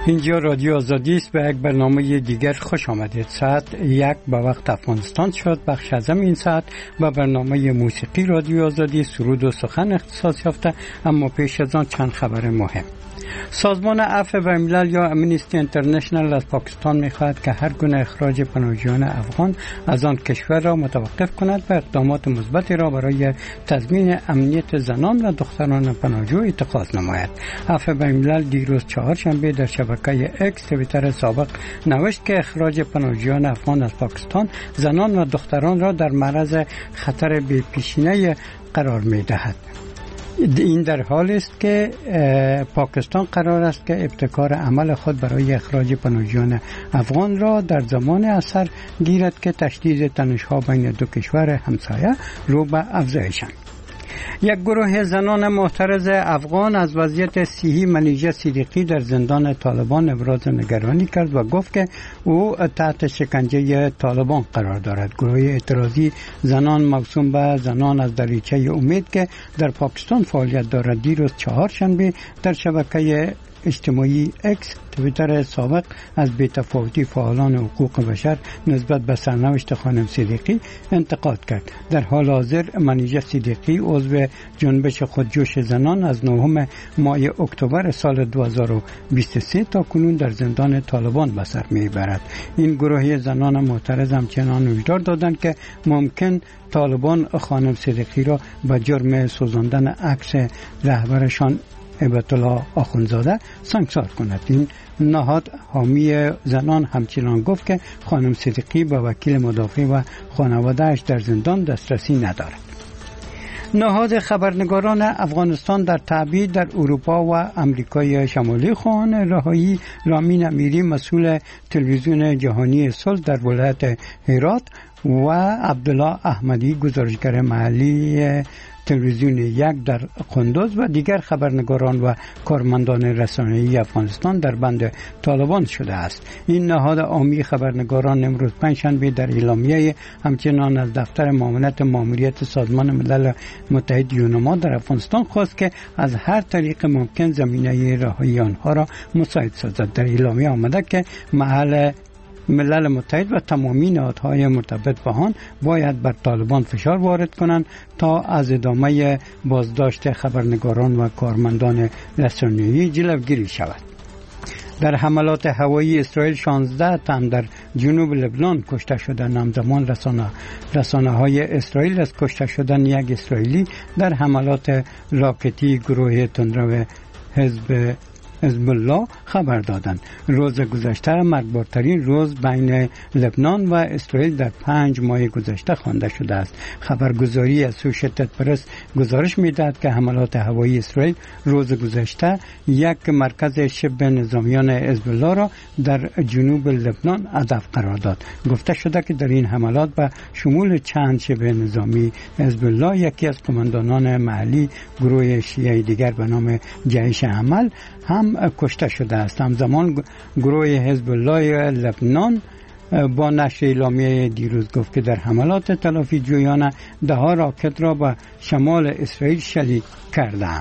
اینجا رادیو آزادی است. به یک برنامه دیگر خوش آمدید. ساعت 1 به وقت افغانستان شد. بخش از این ساعت به برنامه موسیقی رادیو آزادی سرود و سخن اختصاص یافته. اما پیش از آن چند خبر مهم. سازمان عفو بین‌الملل یا امنیستی اینترنشنال از پاکستان می‌خواهد که هر گونه اخراج پناهجویان افغان از آن کشور را متوقف کند و اقدامات مثبتی را برای تضمین امنیت زنان و دختران پناهجو اتخاذ نماید. عفو بین‌الملل دیروز چهارشنبه در شبکه اکس توییتر سابق نوشت که اخراج پناهجویان افغان از پاکستان زنان و دختران را در معرض خطر بی‌پیشینه قرار می‌دهد. این در حالی است که پاکستان قرار است که ابتکار عمل خود برای اخراج پناهجویان افغان را در زمان اثر گیرد که تشدید تنش‌ها بین دو کشور همسایه رو به افزایش است. یک گروه زنان معترض افغان از وضعیت صحی منیژه صدیقی در زندان طالبان ابراز نگرانی کرد و گفت که او تحت شکنجه طالبان قرار دارد. گروه اعتراضی زنان موسوم به زنان از دریچه امید که در پاکستان فعالیت دارد دیروز چهارشنبه در شبکه اجتماعی اکس توییتر سابق از بی‌تفاوتی فعالان حقوق بشر نسبت به سرنوشت خانم صدیقی انتقاد کرد. در حال حاضر منیژه صدیقی عضو جنبش خودجوش زنان از 9 ماه اکتبر سال 2023 تا کنون در زندان طالبان به سر میبرد. این گروه زنان معترض همچنان هشدار دادند که ممکن طالبان خانم صدیقی را به جرم سوزاندن عکس رهبرشان هیبت الله آخوندزاده سنگسار کند. این نهاد حامی زنان همچنان گفت که خانم صدیقی با وکیل مدافع و خانواده‌اش در زندان دسترسی ندارد. نهاد خبرنگاران افغانستان در تبعید در اروپا و امریکای شمالی خواهان رهایی رامین امیری مسئول تلویزیون جهانی صلح در ولایت هرات و عبدالله احمدی گزارشگر محلی تلویزیون یک در قندوز و دیگر خبرنگاران و کارمندان رسانه‌ای افغانستان در بند طالبان شده است. این نهاد عامی خبرنگاران امروز پنجشنبه در اعلامیه همچنان از دفتر معاونت ماموریت سازمان ملل متحد یونما در افغانستان خواست که از هر طریق ممکن زمینه رهایی آنها را مساعد سازد. در اعلامیه آمده که ملل متحد و تمامی نهادهای مرتبط با آن باید بر طالبان فشار وارد کنند تا از ادامه بازداشت خبرنگاران و کارمندان رسانه‌ای جلوگیری شود. در حملات هوایی اسرائیل 16 تن در جنوب لبنان کشته شدند. همزمان رسانه‌های اسرائیل از کشته شدن یک اسرائیلی در حملات راکتی گروه تندرو حزب الله خبر دادند. روز گذشته مرگبارترین روز بین لبنان و اسرائیل در 5 ماه گذشته خوانده شده است. خبرگزاری اسوشیتد پرس گزارش می‌دهد که حملات هوایی اسرائیل روز گذشته یک مرکز شبه نظامیان حزب الله را در جنوب لبنان هدف قرار داد. گفته شده که در این حملات به شمول چند شبه نظامی حزب الله یکی از قماندانان محلی گروه شیعه دیگر به نام جیش عمل هم کشته شده است. همزمان گروه حزب الله لبنان با نشر اعلامیه دیروز گفت که در حملات تلافی جویانه 10 راکت را به شمال اسرائیل شلیک کردند.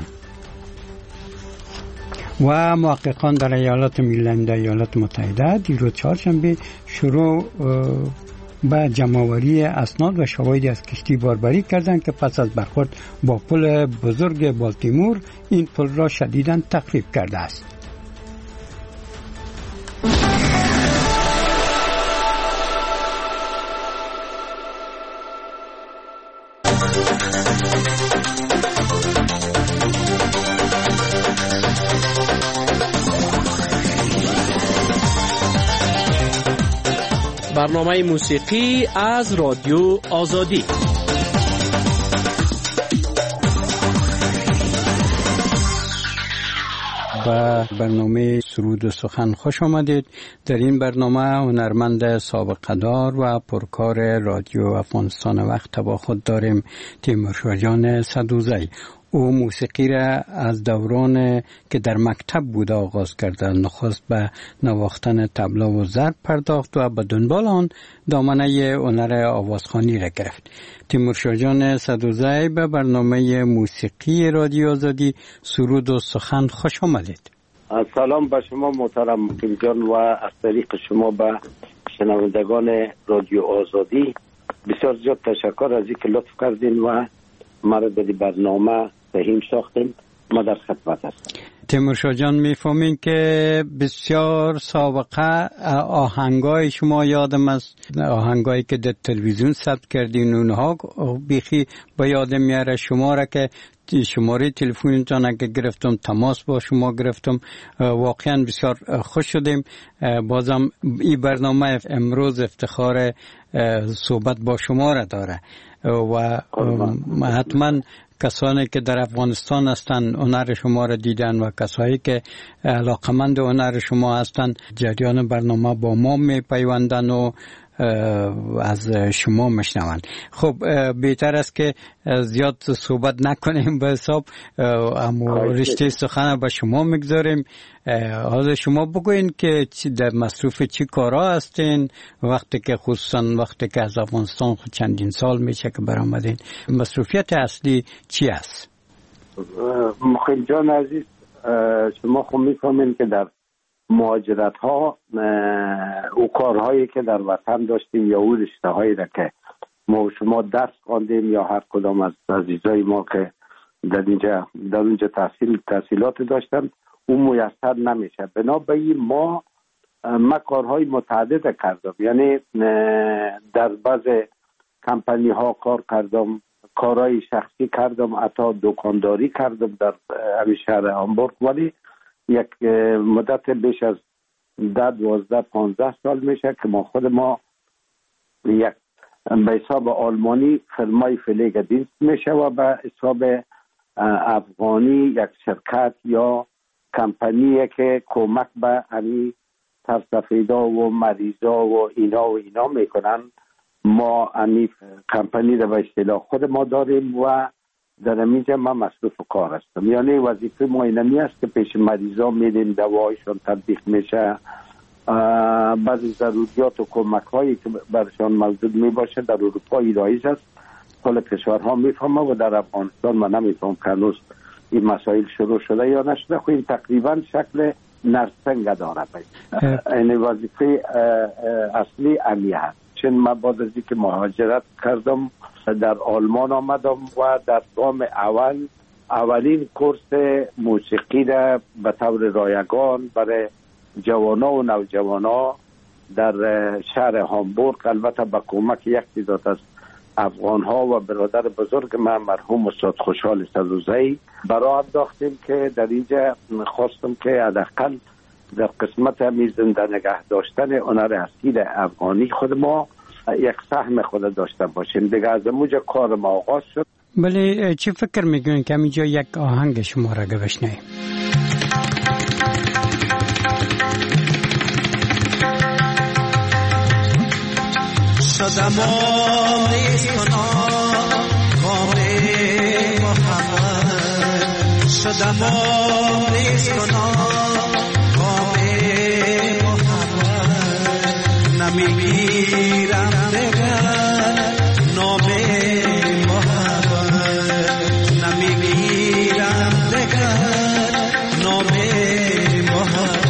و محققان در ایالات میلند ایالات متحده دیروز چهارشنبه شروع به جمع‌آوری اسناد و شواهدی از کشتی باربری کردند که پس از برخورد با پل بزرگ بالتیمور این پل را شدیداً تخریب کرده است. برنامه موسیقی از رادیو آزادی. به برنامه سرود و سخن خوش آمدید. در این برنامه هنرمند سابقه دار و پرکار رادیو افغانستان وقت با خود داریم تیمورشاه جان سدوزی. او موسیقی را از دوران که در مکتب بود آغاز کرده. نخست به نواختن طبله و ضرب پرداخت و به دنبال آن دامنه هنر آوازخوانی را گرفت. تیمورشاه جان سدوزی به برنامه موسیقی رادیو آزادی سرود و سخن خوش آمدید. سلام به شما محترم مقیم جان و از طریق شما به شنوندگان رادیو آزادی بسیار زیاد تشکر از اینکه لطف کردین و ما را در برنامه سهیم ساختیم. ما در خدمت هستیم. تیمورشاه جان میفهمین که بسیار سابقه آهنگای شما یادم است، آهنگایی که در تلویزیون ثبت کردین اونها بیخی با یادم میاره. شما را که شماره تلفنتان اگه گرفتم تماس با شما گرفتم، واقعا بسیار خوش شدیم. بازم این برنامه امروز افتخار صحبت با شما را داره و حتما کسانی که در افغانستان هستند هنر شما را دیدن و کسایی که علاقمند هنر شما هستند جریان برنامه با ما می پیوندن و از شما مشنوند. خب بهتر است که زیاد صحبت نکنیم به حساب، اما رشته سخن به شما میگذاریم. حالا شما بگوین که در مصروف چی کارا هستین وقتی که خصوصا وقتی که از افغانستان خود چندین سال میشه که برآمدین، مصروفیت اصلی چی است؟ مقیم جان عزیز، شما خود میفهمین که در مهاجرت ها او کارهایی که در وطن داشتیم یا او رشته هایی را که ما شما درس خواندیم یا هر کدام از عزیزای ما که در اونجا تحصیلات داشتن اون میسر نمیشه. بنابراین ما کارهای متعدد کردم، یعنی در بعض کمپانی ها کار کردم، کارهای شخصی کردم، حتی دکانداری کردم در همین شهر هامبورگ. ولی یک مدت بیش از 10-12-15 سال میشه که ما یک به حساب آلمانی فرمای فلیگ دینست میشه و به حساب افغانی یک شرکت یا کمپانیه که کمک به همین سرسفیدا و مریضا و اینا میکنن. ما همین کمپانی رو به اصطلاح خود ما داریم و در اینجا من مصروف کار هستم. یعنی وظیفه ما اینمی است که پیش مریضا میریم، دوایشون تطبیق میشه، بعضی ضروریات و کمک هایی که برشان موجود می باشه در اروپا ایرائیز است. کل کشورها میفهمه و در افغانستان من نمیفهم که هنوز این مسائل شروع شده یا نشده. خو این تقریبا شکل نرسنگ داره. این وظیفه اصلی امی هست. چون من بعد از اینکه مهاجرت کردم در آلمان آمدم و در گام اولین کورس موسیقی را به طور رایگان برای جوانا و نوجوانا در شهر هامبورگ، البته با کمک یک تعداد از افغان ها و برادر بزرگ من مرحوم استاد خوشحال سلوزه‌ای برای انداختیم که در اینجا خواستم که حداقل در قسمت همی زنده نگه داشتن هنر اصیل افغانی خود ما یک سهم خود داشته باشیم. دیگه از اونجا کار ما آغاز شد. بله، چی فکر میگوین که اینجا یک آهنگ شما را بشنویم؟ شدم آمیز کنم کام محمد، شدم آمیز کنم کام محمد، نمیگیرم دگر نام محمد، نمیگیرم دگر نام محمد.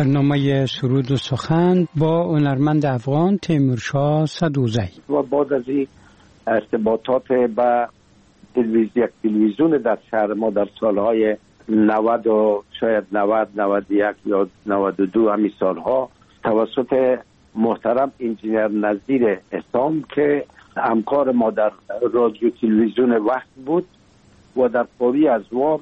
برنامه سرود و سخن با هنرمند افغان تیمورشاه سدوزی. و بعد از این ارتباطات با تلویزیون در شهر ما در سالهای 90 و شاید 90 91 یا 92 همین سالها توسط محترم انجینر نظیر اسام که همکار ما در رادیو تلویزیون وقت بود و در قوی ازوام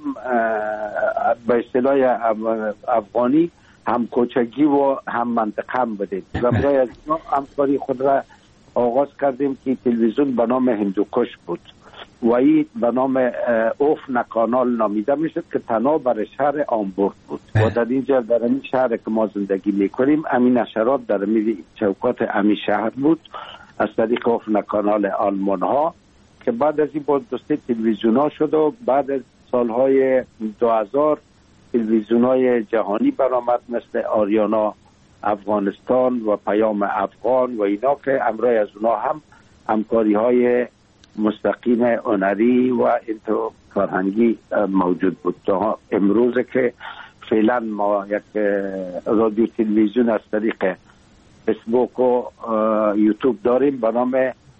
به اصطلاح افغانی هم کوچگی و هم منطقه هم بودیم و برای از همکاری خود را آغاز کردیم که تلویزیون به نام هندوکش بود و این به نام اوفنا کانال نامیده میشد که تنها بر شهر آمبورگ بود و در اینجا در این شهر که ما زندگی میکنیم همین نشرات در چوکات همین شهر بود از طریق اوفنا کانال آلمان ها که بعد از این باز دوسته تلویزیون ها شد و بعد از سالهای 2000 تلویزیون های جهانی برآمد مثل آریانا افغانستان و پیام افغان و اینا که امروز از اونا هم همکاری های مستقیم هنری و انتو فرهنگی موجود بود. تا امروز که فعلا ما یک رادیو تلویزیون از طریق فیسبوک و یوتیوب داریم به نام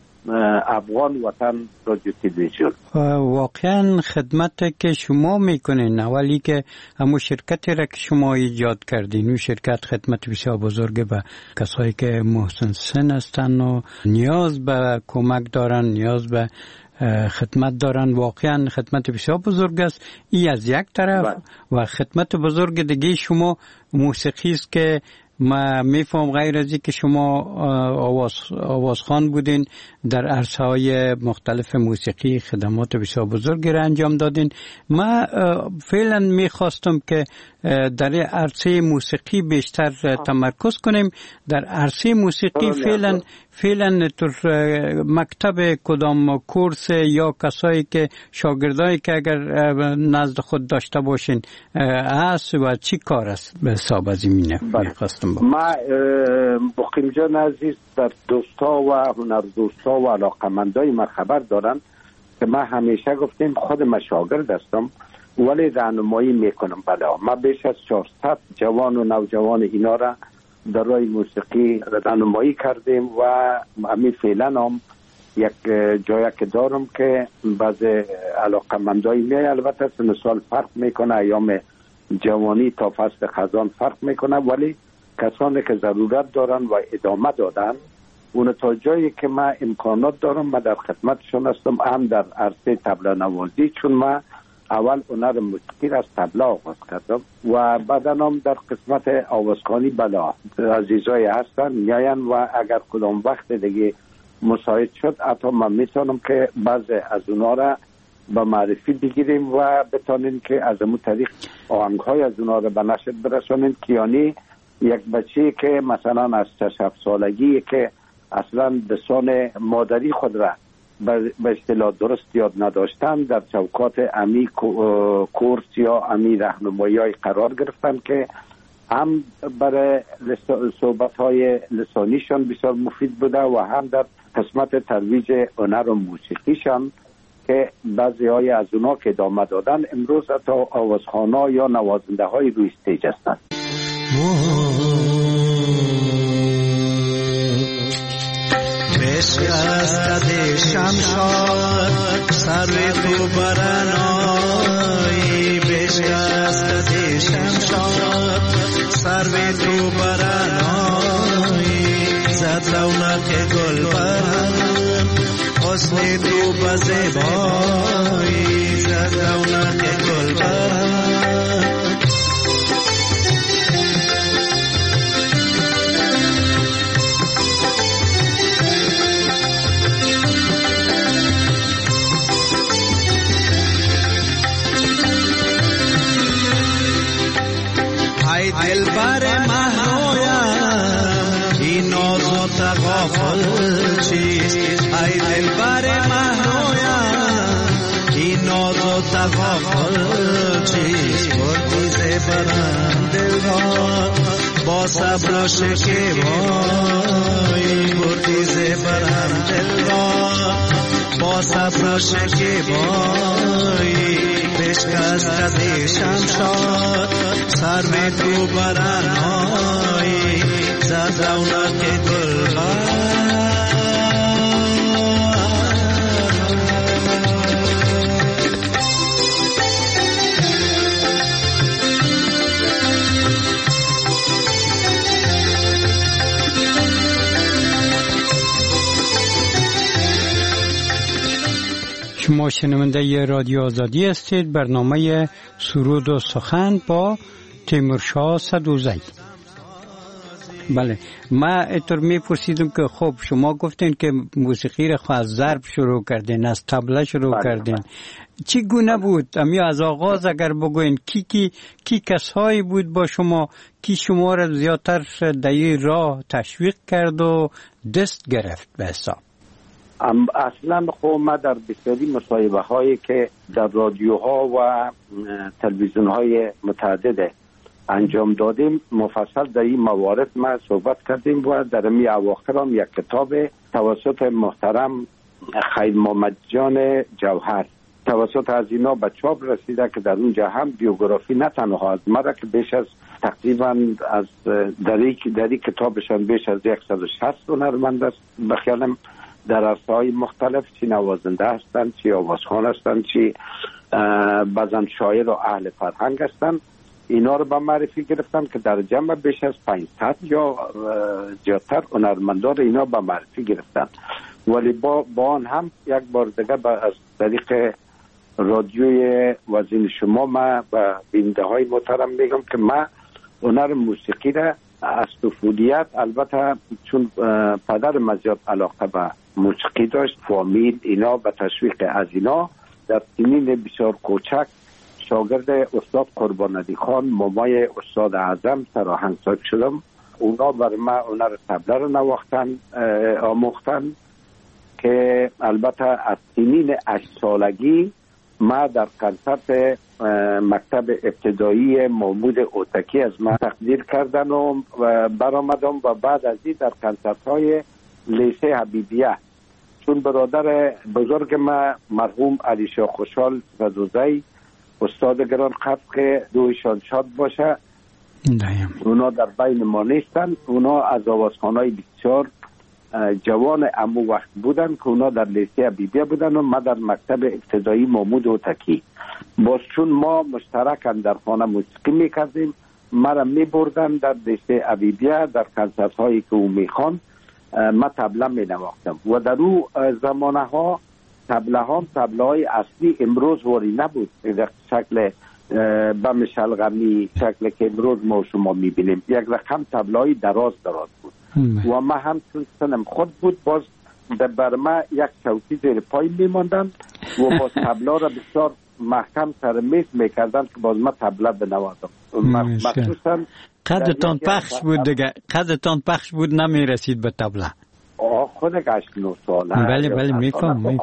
افغان وطن رادیو تلویزیون. واقعا خدمت که شما میکنین اولی که همون شرکتی را که شما ایجاد کردین اون شرکت خدمت بسیار بزرگ به کسایی که محسن سن هستن و نیاز به کمک دارن نیاز به خدمت دارن واقعا خدمت بسیار بزرگ است این از یک طرف و خدمت بزرگ دیگه شما موسیقی است که ما میفهم غیر از که شما آوازخوان بودین در عرصه های مختلف موسیقی خدمات بسیار بزرگی را انجام دادین. ما فعلا میخواستم که در عرصه موسیقی بیشتر تمرکز کنیم. در عرصه موسیقی فعلا در مکتب کدام کورس یا کسایی که شاگردایی که اگر نزد خود داشته باشین هست و چی کار است به حساب از این میخواستم ما بقیم جان عزیز در دوستا و هنر دوستا و علاقمندای ما خبر دارن که ما همیشه گفتیم خود من شاگرد هستم ولی راهنمایی میکنم. بله ما بیش از 400 جوان و نوجوان اینا را در راه موسیقی راهنمایی کردیم و همین فعلا هم یک جایی که دارم که بعض علاقمندای می البته سن سال فرق میکنه ایام جوانی تا فصل خزان فرق میکنه ولی کسانی که ضرورت دارن و ادامه دادن اون تا جایی که من امکانات دارم من در خدمتشون هستم هم در عرصه طبله نوازی چون من اول هنر موسیقی از طبله آغاز کردم و بعدا هم در قسمت آوازخوانی بلا عزیزای هستن میاین و اگر کدام وقت دیگه مساعد شد حتی من میتونم که بعض از اونا را به معرفی بگیریم و بتانیم که از امون طریق آهنگ‌های از اونا را به نشر برسانیم که یعنی یک بچه که مثلا از 6 سالگی که اصلا لسان مادری خود را به اصطلاح درست یاد نداشتن در چوکات امی کورس یا امی راهنمایی قرار گرفتن که هم برای صحبت‌های لسانیشان بسیار مفید بوده و هم در قسمت ترویج هنر و موسیقیشان که بعضی های از اونا که ادامه دادن امروز حتی آوازخوانا یا نوازنده های روی استیج هستند. بشکست شمشاد سر تو برنایی بشکست شمشاد سر تو برنایی زد رونق گل برن حسن تو بزیبایی زد رونق گل برن دل بر مهرویم این ناز و تغافل چیست ای دل بر مهرویم این ناز و تغافل چیست بردی زبرم دل را با صبر و شکیبایی بردی زبرم دل را با صبر و شکیبایی بشکست قد شمشاد سر میں تو برانهای زد رونق گلبر شما شنونده رادیو آزادی هستید. برنامه سرود و سخن با تیمورشاه سدوزی. بله، ما اینطور میپرسیدم که خب شما گفتین که موسیقی را از ضرب شروع کردین، از طبله شروع کردین. چی گونه بود؟ امی از آغاز اگر بگوین کی کسایی بود با شما کی شما را زیادتر در راه تشویق کرد و دست گرفت به حساب؟ اصلا خب ما در بسیاری مصاحبه هایی که در رادیوها و تلویزیون های متعدد انجام دادیم مفصل در این موارد ما صحبت کردیم و در می اواخر هم یک کتاب توسط محترم خیر محمد جان جوهر توسط از اینا به چاپ رسیده که در اونجا هم بیوگرافی نه تنها از مرا که بیش از تقریبا از در این کتابشان بیش از 160 هنرمند است بخیالم در عرصه‌های مختلف، چی نوازنده هستند، چی آوازخوان هستند، چی بعضن شاعر و اهل فرهنگ هستند. اینا رو به معرفی گرفتن که در جمع بیش از 500 یا زیادتر هنرمندان رو اینا به معرفی گرفتن. ولی با آن هم یک بار دیگه از طریق رادیوی وزین شما ما به بیننده های محترم میگم که ما هنر موسیقی را از طفولیت، البته چون پدر من زیاد علاقه به موسیقی داشت، فامیل اینا به تشویق از اینا در سنین بسیار کوچک شاگرد استاد قربانعلی خان مامای استاد اعظم سراهنگساز شدم. اونا بر من هنر طبله رو آموختن که البته از سنین 8 سالگی ما در کنسرت مکتب ابتدایی محمود اوتکی از من تقدیر کردن و برآمدم و بعد از این در کنسرت های لیسه حبیبیه چون برادر بزرگ ما مرحوم علی شاه خوشحال سدوزی استاد گران قدر که روحشان شاد باشه اونا در بین ما نیستن. اونا از آوازخوانای بسیار جوان امو وقت بودن که اونا در لیسه حبیبیه بودن و ما در مکتب ابتدایی محمود اوتکی. باز چون ما مشترکاً در خانه موسیقی میکردیم مرا میبردن در لیسه حبیبیه در کنسرت هایی که او میخوان ما طبله مینواختم و در او زمانه ها طبله های اصلی امروز واری نبود در شکل بم شلغمی شکل که امروز ما شما میبینیم. یک رقم طبله های دراز بود و ما هم چون سنم خود بود باز بر ما یک چوکی زیر پای میماندن و باز طبله را بسیار محکم سر میز میکردن که باز ما طبله بنوازم. مخصوصا قدتان قدتان پخش بود نمیرسید به طبله. خود 8-9 ساله. بله میفهم.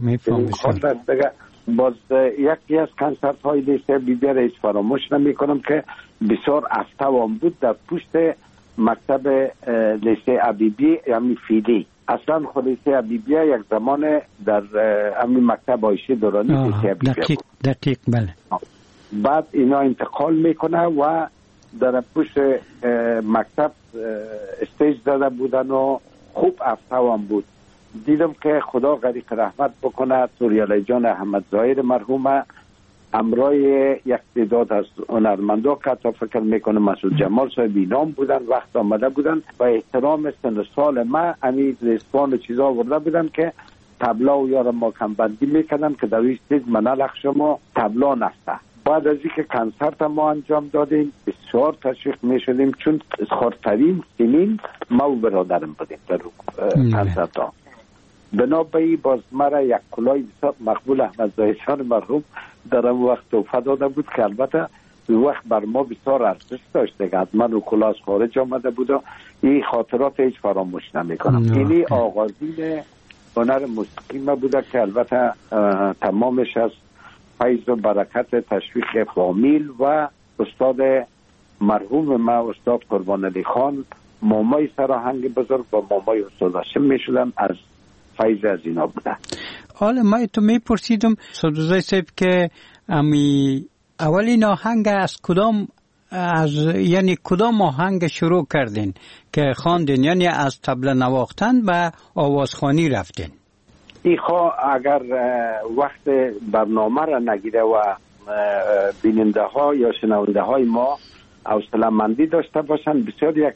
باز یکی از کنسرت های لیسه بیبی را هیچ فراموش نمی کنم که بسیار افتوام بود در پشت مکتب لیسه حبیبی یعنی فیلی. اصلا خود لیسه حبیبی یک زمان در همین مکتب عایشه دورانی لیسه حبیبی بود. دقیق بله. بعد اینا انتقال میکنه و در پشت مکتب استیج داده بودن و خوب افتوام بود. دیدم که خدا غریق رحمت بکنه توریالی جان احمد ظاهر مرحوم امرای یک تعداد از هنرمندا که تا فکر میکنه مسعود جمال صاحب اینام بودن وقت آمده بودن و احترام سن سال ما امی رسپان چیزا آورده بودن که طبلا و یارم ما کمبندی میکردن که در این چیز منالخ شما طبلا نفته. بعد از اینکه کنسرت ما انجام دادیم بسیار تشویق میشدیم چون خردترین سنین ما و برادرم بودیم در کنسرت ها. بنابراین باز مرا یک کلاه بسیار مقبول احمد ظاهر مرحوم در اون وقت توفه داده بود که البته وقت بر ما بسیار ارزش داشت دیگه. از من و کلاه از خارج آمده بود و این خاطرات هیچ فراموش نمیکنم. اینی آغازین هنر موسیقی ما بوده که البته تمامش از فیض و برکت تشویق فامیل و استاد مرحوم ما استاد قربانعلی خان مامای سراهنگ بزرگ و مامای استاد هاشم میشدن از فیض از اینا بودن. حالا ما تو میپرسیدم سدوزی صاحب که امی اولین آهنگ از کدام یعنی کدام آهنگ شروع کردین که خواندین، یعنی از طبله نواختن و آوازخوانی رفتین؟ ایخوا اگر وقت برنامه را نگیره و بیننده ها یا شنونده های ما حوصله‌مندی داشته باشن، بسیار یک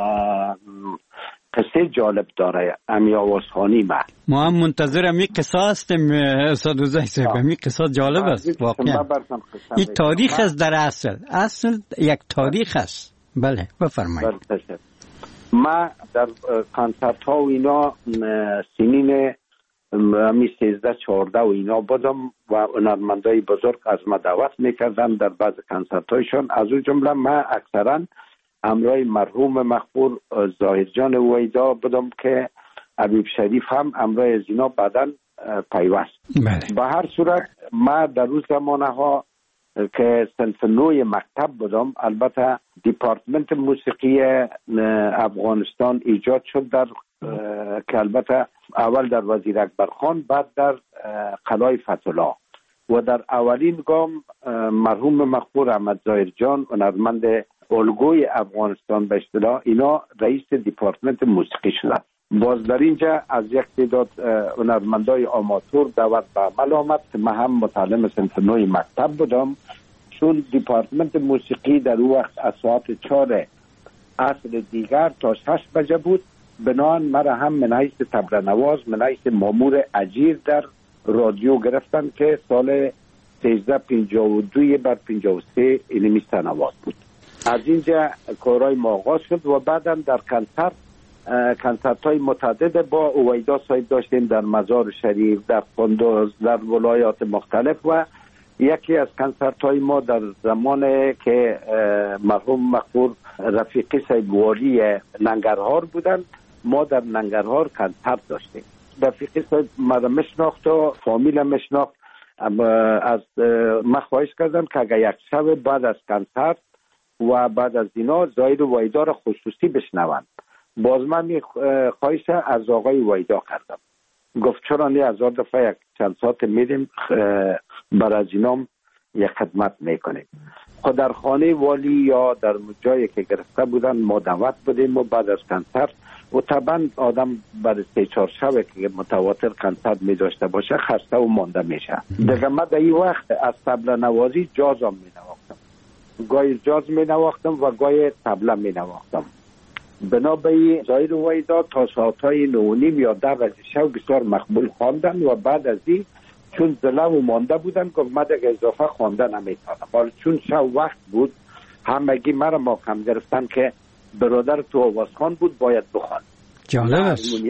قصه جالب داره امی آوازخوانی ما هم منتظرم این قصه هستیم استاد وزیر صاحب. این قصه جالب است واقعا. این تاریخ است، در اصل یک تاریخ است. بله بفرمایید. ما در کنسرت ها و اینا سنین همی 13-14 و اینا بودم و هنرمندای بزرگ از ما دعوت میکردن در بعض کنسرت هایشان. از اون جمله ما اکثرا همراه مرحوم مغفور ظاهر جان ویدا بودم که حبیب شریف هم همراه از اینا بعداً پیوست. به هر صورت ما در روز زمانه ها که صنف نوع مکتب بودم، البته دیپارتمنت موسیقی افغانستان ایجاد شد در که البته اول در وزیر اکبرخان، بعد در قلعه فتح‌الله و در اولین گام مرحوم مغفور احمد ظاهر جان هنرمند الگوی افغانستان به اصطلاح اینا رئیس دیپارتمنت موسیقی شدند. باز در اینجا از یک تعداد هنرمندای آماتور دعوت به عمل آمد که من هم متعلم صنف نوع مکتب بودم، چون دیپارتمنت موسیقی در اون وقت از ساعت 4 عصر دیگر تا 6 بجه بود. بنان مرا هم من حیث طبله نواز، من حیث مامور اجیر در رادیو گرفتن که سال 1352 بر 53 اینمی سنوات بود. از اینجا کارهای ما آغاز شد و بعدا در کنسرت های متعدد با اویدا صاحب داشتیم در مزار شریف، در قندوز، در ولایات مختلف و یکی از کنسرت های ما در زمان که مرحوم مغفور رفیقی صاحب والی ننگرهار بودن، ما در ننگرهار کنسرت داشتیم. رفیقی صاحب مرا مشناخت و فامیل مشناخت. از من خواهش کردم که اگر یک شب بعد از کنسرت و بعد از اینا ظاهر ویدا را خصوصی بشنوند. باز من خواهش از آقای ویدا کردم، گفت چرا نه 1000 دفعه یک چند ساعت میدیم بر از اینام یک خدمت میکنیم. خود در خانه والی یا در جایی که گرفته بودن ما دعوت بودیم و بعد از کنسرت و طبعا آدم بعد 3-4 شب که متواتر کنسرت می داشته باشه خسته و مانده میشه. دیگه من در این وقت از طبله نوازی جاز هم می نواختم، گاهی جاز می نواختم و گاهی طبله می نواختم. بنابراین ظاهر ویدا تا ساعتهای 9:30 یا 10 شب بسیار مقبول خواندن و بعد از این چون زله و مانده بودن گفت من دیگه اضافه خوانده نمیتونم. حالا چون شب وقت بود همگی مرا محکم گرفتن که برادر تو آوازخوان بود باید بخوان. جالب است.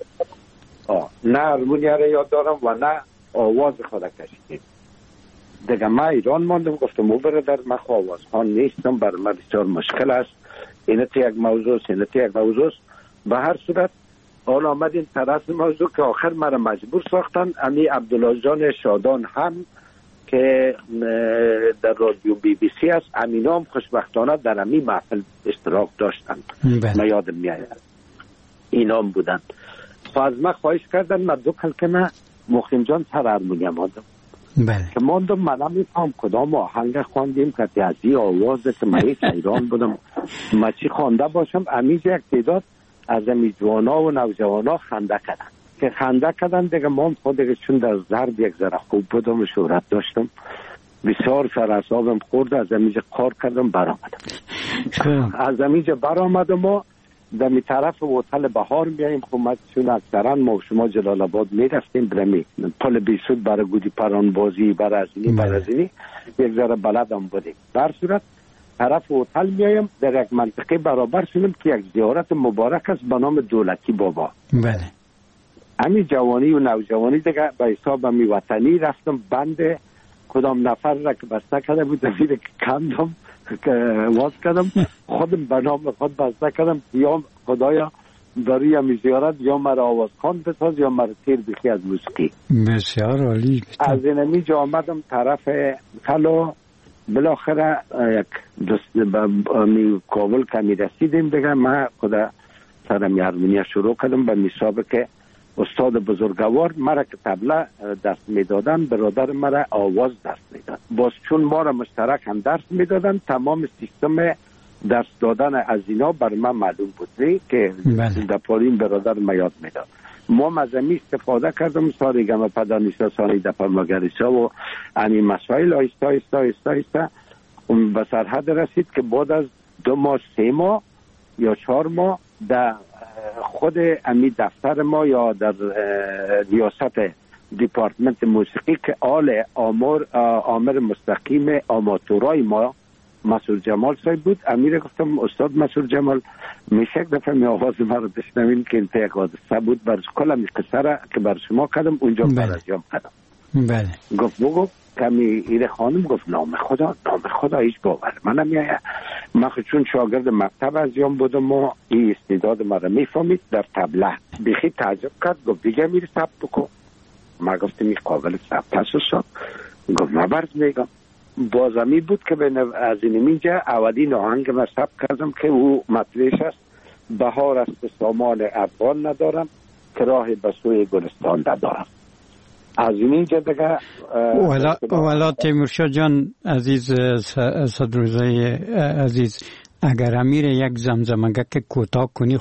نه هارمونیا را یاد دارم و نه آواز خود کشیدیم. دیگه من ایران ماندم، گفتم او برادر من آوازخوان نیستم، برای من بسیار مشکل است، اینت یک موضوع است. به هر صورت حالا آمدین طرف موضوع که آخر مرا مجبور ساختن. امی عبدالله جان شادان هم که در رادیو BBC است، امینا هم خوشبختانه در امی محفل اشتراک داشتن. من یادم میاد اینا هم بودن. از من خواهش کردن من 2 کلمه مخیم جان سر هارمونیم ماندم. که ماندم من نمیفهم کدام آهنگ خواندیم که تیازی آوازه که من ایران بودم من چی خوانده باشم. امیز یک تعداد از امی جوانا و نوجوانا خنده کردن که خنده کردن دیگه من خود دیگه چون در ضرب یک ذره خوب بودم و شهرت داشتم بسیار سر اعصابم خورد. از امیجا کار کردم برآمدم. از امیجا برآمدم و در می طرف هتل بهار میاییم. خب ما چون اکثرا ما شما جلال آباد میرفتیم برمی پل بیسود برای گودی پران بازی برای ازینی یک ذره بلدم بودیم. در صورت طرف هتل میایم در یک منطقه برابر شدیم که یک زیارت مبارک است به نام دولتی بابا. بله. همین جوانی و نوجوانی دیگه به حساب می وطنی رفتم. بند کدام نفر را که بسته کرده بود که کندم که واز کردم خودم به نام خود بسته کردم یا خدایا داری همی زیارت یا مرا آوازخوان بساز یا مرا تیر بخی از موسیقی. بسیار عالی. از اینمی جا آمدم طرف کلو بالاخره یک دوست به کابل که می رسیدیم دیگه من خدا سرم هارمونیا شروع کردم به حساب که استاد بزرگوار مرا که طبله دست میدادن، برادر مرا آواز دست میداد. باز چون ما را مشترک هم درس میدادن، تمام سیستم درس دادن از اینا بر من معلوم بود که در پارین برادر ما یاد میداد. ما مزمی استفاده کردم ساریگم پدانیسا سانی دپرماگریسا و این مسائل آیسته به سرحد رسید که بعد از 2 ماه 3 ماه یا 4 ماه در خود امی دفتر ما یا در ریاست دیپارتمنت موسیقی که آمر مستقیم آماتورای ما مسعود جمال صاحب بود، امیر گفتم استاد مسعود جمال میشه یک دفعه می آواز ما رو بشنوین که این یک حادثه بود بر کل می قصه را که بر شما کردم اونجا برازیام کردم. بله. گفت بگو کمی ایره خانم گفت نام خدا هیچ باور منم میایه. من چون شاگرد مکتب ازیام بودم و این استعداد ما را میفهمید در طبله بیخی تعجب کرد. گفت دیگه میری ثبت بکن. ما گفتم این قابل ثبت هست شد. گفت ما برز میگم. بازمی بود که از این اینجا اولین آهنگ ما ثبت کردم که او مطلعش است بهار است سامان افغان ندارم که راه به سوی گلستان ندارم. از اینجا دیگه والا تیمورشاه جان عزیز صدروزه عزیز اگر امیر یک زمزمگه که کوتاه کنی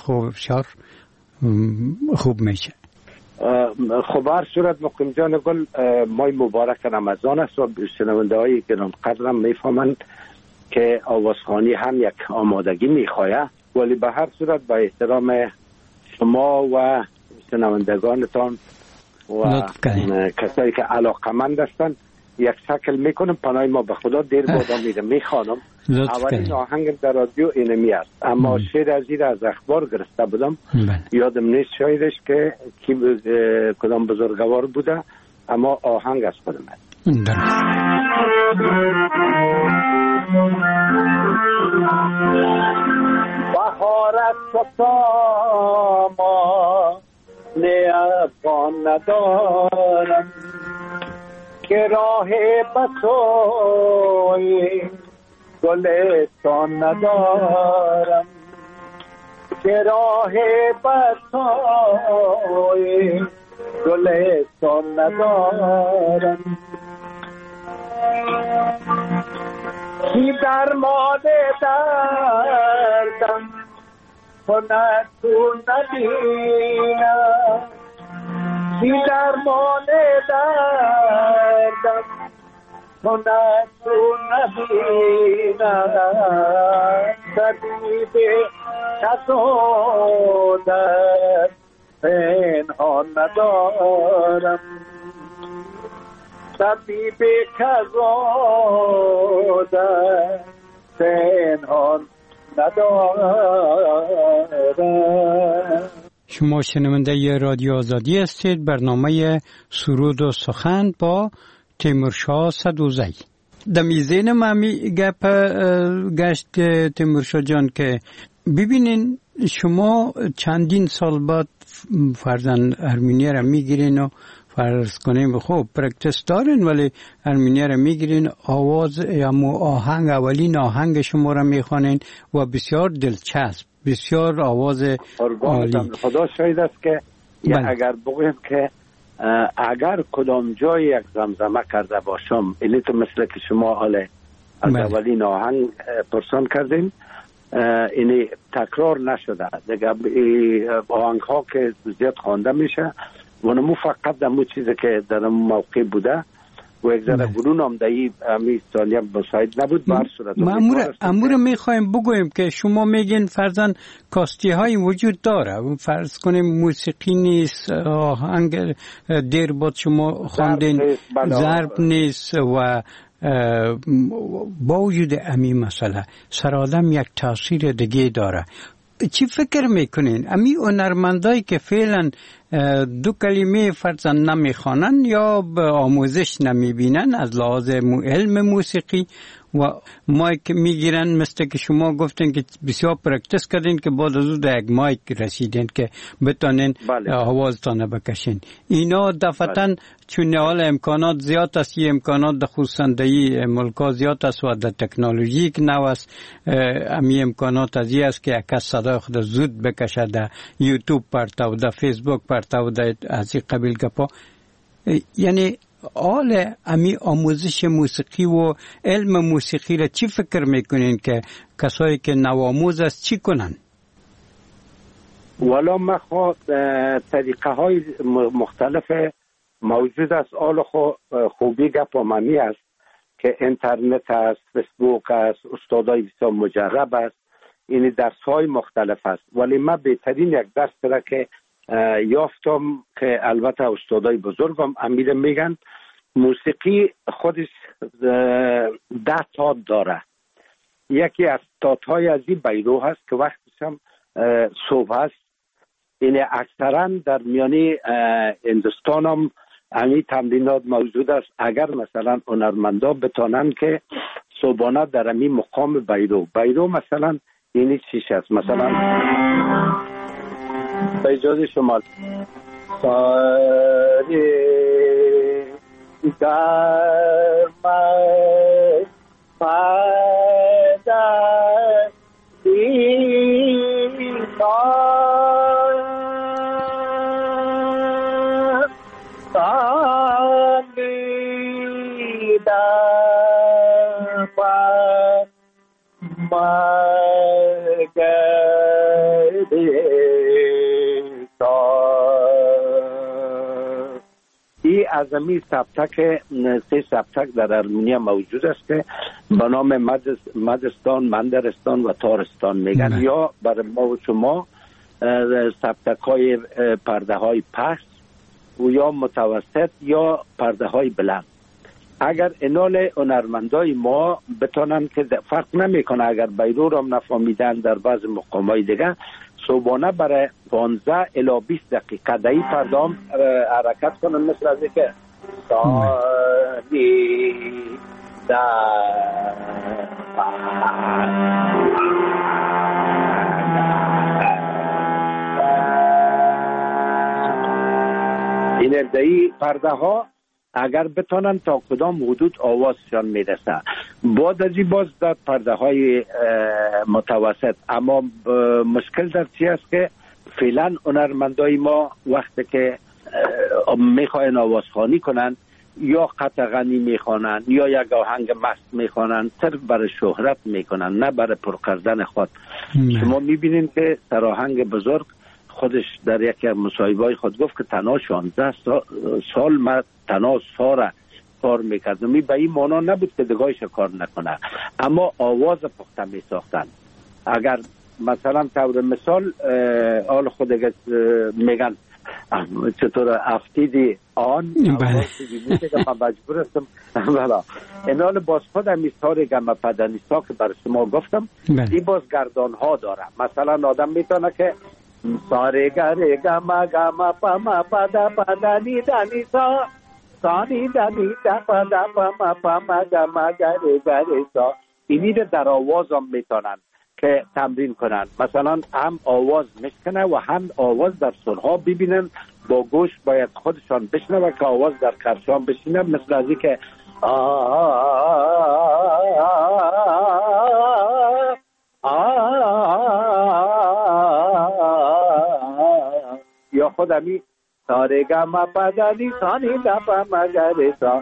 خوب میشه. خب هر صورت مقیم جان گل مای مبارک رمضان است و شنونده های گران قدرم میفهمند که آوازخوانی هم یک آمادگی میخواهد، ولی به هر صورت با احترام شما و شنوندگانتان و کسایی که علاقمند هستند یک شکل میکنم. پناه ما به خدا دیر بادا میرم میخوانم. اولین آهنگ در رادیو اینمی است، اما شعر از این از اخبار گرفته بودم. یادم نیست شاعرش که کدام بزرگوار بوده، اما آهنگ از خودم است. بهارت ساما افغان ندارم که راه بسوی گلستان ندارم که راه بسوی گلستان ندارم کی درمان دردم کند تو ندینم کی درمان دردم کند تو ندینم طبیب کسو در پنهان ندارم طبیب کسو در پنهان ندارم. شما شنونده ی رادیو آزادی هستید. برنامه سرود و سخن با تیمورشاه صدوزی. دمیزین مامی گپ گشت تیمورشاه جان که ببینین شما چندین سال بعد فرزن ارمنیا را میگیرین و فرض کنیم خوب پرکتس دارین، ولی ارمنیا را میگیرین، آواز یا آهنگ اولین آهنگ شما را میخوانین و بسیار دلچسب، بسیار آواز عالی. خدا شاید است که اگر بگویم که اگر کدام جای یک زمزمه کرده باشم، اینی تو مثل که شما حالا از اولین آهنگ پرسان کردین، اینی تکرار نشده دیگه. آهنگ ها که زیاد خوانده میشه ونمو فقط دمو چیزی که در موقع بوده و یک ذره گلون هم دایی همی ثانیه بساید نبود. بر صورت امور میخوایم بگویم که شما میگین فرزن کاستی های وجود داره، فرض کنیم موسیقی نیست، آهنگ دیر بود شما خواندین ضرب نیست و با وجود امی مسئله سرآدم یک تاثیر دیگه داره. چی فکر میکنین امی هنرمندایی که فعلا دو کلمه فرزن نمیخوانن یا به آموزش نمیبینن از لحاظ علم موسیقی و مایک میگیرن، مثل که شما گفتین که بسیار پرکتیس کردین که بعد از اون یک مایک رسیدین که بتونین آوازتان بکشین. اینا دفعتاً چون حال امکانات زیاد است، این امکانات در خصوصندهی ملکا زیاد است و در تکنولوژی که نو است، امی امکانات از این است که یک کس صدای خود زود بکشه در یوتیوب پرتو، در فیسبوک پرتو، در از این قبیل گپا. یعنی حال امی آموزش موسیقی و علم موسیقی را چی فکر میکنین که کسایی که نوآموز است چی کنن؟ والا ما خود طریقه های مختلف موجود است. حال خوبی گپ آممی است که اینترنت است، فیسبوک است، استادای بسیار مجرب است، این درس های مختلف است. ولی من بهترین یک درس را که یافتم که البته استادای بزرگم امیر میگن موسیقی خودش 10 تات داره. یکی از تات‌های از این بیرو هست که وقتش هم صبح هست. این اکثرا در میانی هندوستان هم همین تمرینات موجود است. اگر مثلا هنرمندا بتانن که صبحانه در همین مقام بیرو مثلا اینی چیش است، مثلا به اجازه شما ساری گرمه پده دینا سامیده پا مگده این ازمی سبتک 3 سبتک در ارمنیا موجود است که به نام مدستان، مندرستان و تارستان میگن. یا برای ما و شما سبتک های پرده های پست و یا متوسط یا پرده های بلند. اگر اینال هنرمندای ما بتونن که فرق نمیکنه، اگر بیرو را نفهمیدن در بعض مقامای دیگه صبحانه برای 15 الی 20 دقیقه دهی پردام حرکت کنن، مثل از که سانی این دهی پرده ها اگر بتونن تا کدام حدود آوازشان میرسه. بعد از این باز در پرده های متوسط. اما مشکل در چی است که فعلا هنرمندای ما وقتی که میخواین آوازخوانی کنن یا قطع غنی میخوانن یا یک آهنگ مست میخوانن، صرف برای شهرت میکنن، نه برای پر کردن خود. شما میبینین که سراهنگ بزرگ خودش در یکی از مصاحبه‌های خود گفت که تنها 16 سال من تنها سارا کار میکردم. به این معنا نبود که دگاهش کار نکنه، اما آواز پخته میساختن. اگر مثلا طور مثال آل خود میگن چطور افتیدی آن آوازی که من مجبور هستم اینال باز خود همیستار گم پدنیستا که برای شما گفتم این باز گردان ها داره. مثلا آدم میتونه که ساره گره گم گم پم پدا پدنی دنیسا سانی دنی دا پدا پم پم گم گره گره سا. اینی در آواز هم میتونن که تمرین کنن. مثلا هم آواز میشکنه و هم آواز در سرها ببینن، با گوش باید خودشان بشنوه که آواز در کرشان بشینه، مثل ازی که یا خودمی سارگا ما پدنی سانی دپا مگرسا.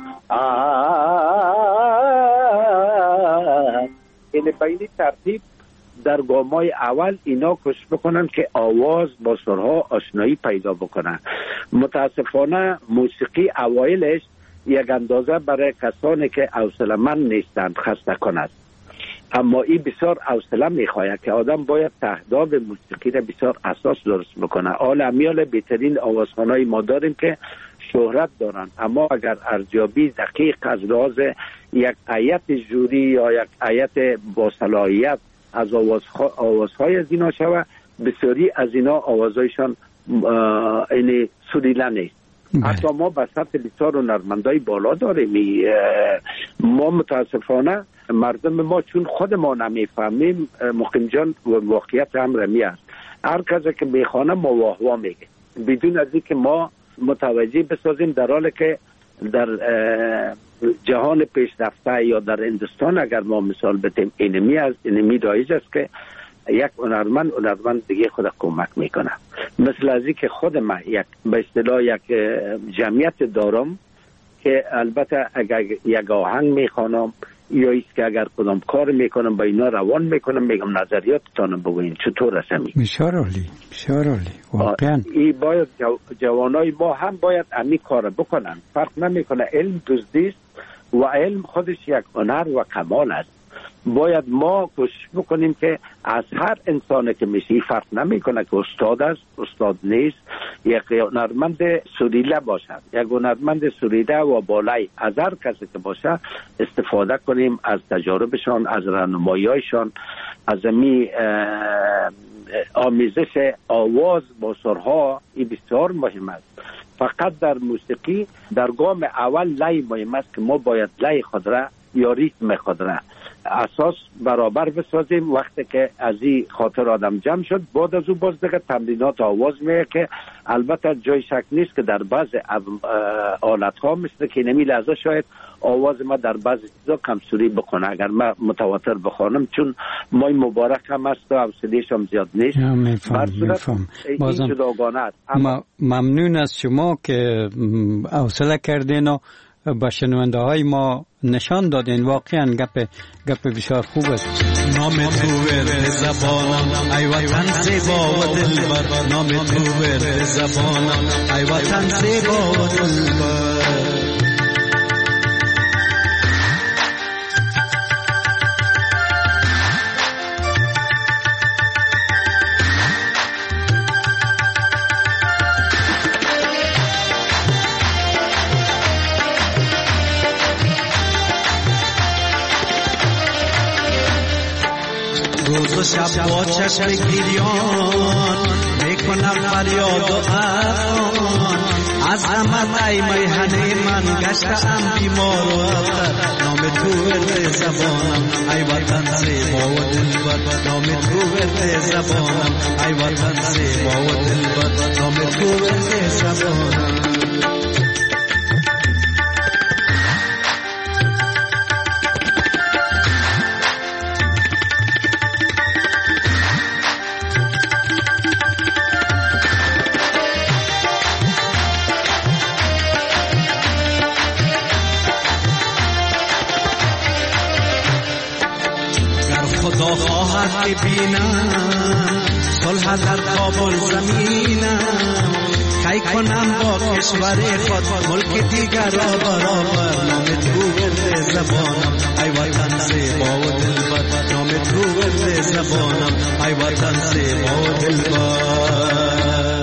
این بینی ترتیب در گامای اول اینا کش بکنن که آواز با سرها آشنایی پیدا بکنن. متاسفانه موسیقی اوایلش یک اندازه برای کسانی که حوصله‌مند نیستند خسته کند، اما این بسیار حوصله میخواهد که آدم باید تهداب موسیقی را بسیار اساس درست بکنه. امیال بهترین آوازخوانای ما داریم که شهرت دارن، اما اگر ارزیابی دقیق از لحاظ یک هیئت جوری یا یک هیئت با صلاحیت از آوازهای از اینا شوه، بسیاری از اینا آوازهایشان این سریله نیست. حتی ما به سطح بسیار هنرمندای بالا داریم. ما متاسفانه مردم ما چون خود ما نمیفهمیم مقیم جان واقعیت امر می است. هر کسی که میخوانه ما واه واه میگه بدون از اینکه ما متوجه بسازیم، در حالی که در جهان پیشرفته یا در هندوستان اگر ما مثال بتیم اینمی رایج است که یک هنرمند دیگه خود کمک میکنه. مثل از این که خود من به اصطلاح یک جمعیت دارم که البته اگر یک آهنگ میخوانم یا ایست که اگر کدام کار میکنم با اینا روان میکنم، میگم نظریاتتان بگوین چطور هستمی. بسیار عالی واقعا. این باید جوانای ما هم باید امی کار بکنن. فرق نمیکنه علم دزدیست و علم خودش یک هنر و کمال است. باید ما کوشش بکنیم که از هر انسانی که میشه، فرق نمیکنه که استاد است استاد نیست، یک هنرمند سریله باشد، یک هنرمند سریده و بالای از هر کسی که باشه استفاده کنیم از تجاربشان، از راهنمایی‌هایشان، از می آمیزش آواز با سرها. این بسیار مهم است. فقط در موسیقی در گام اول لای مهم است که ما باید لای خود را یا ریتم خود را اساس برابر بسازیم. وقتی که از این خاطر آدم جمع شد، بعد از او باز دیگه تمرینات آواز میه که البته جای شک نیست که در بعض آلت ها مثل که نمی لحظه شاید آواز ما در بعض چیزا کمسوری بکنه اگر ما متواتر بخوانم، چون مای مبارک هم است و حوصله‌اش هم زیاد نیست. میفهم. این جداگانه است. ممنون از شما که حوصله کردین و با شنونده های ما نشان دادین. واقعا گپ بسیار خوب است. نام تو ورد زبانم ای وطن زیبا و دلبر، نام تو ورد زبانم ای وطن زیبا و دلبر. روز و شب با چشم گریان میکنم فریاد و افغان، از غمت ای میهنه من گشتم بیمار و افغان. نام تو ورد زبانم ای وطن زیبا و دلبر، نام تو ورد زبانم ای وطن زیبا و دلبر، نام تو ورد زبانم. خدا خواهد ببینم صلح در کابل زمینم، کی کنم با کشور خود ملک دیگر را برابر. نام تو ورد زبانم ای وطن زیبا و دلبر، نام تو ورد زبانم ای وطن زیبا و دلبر.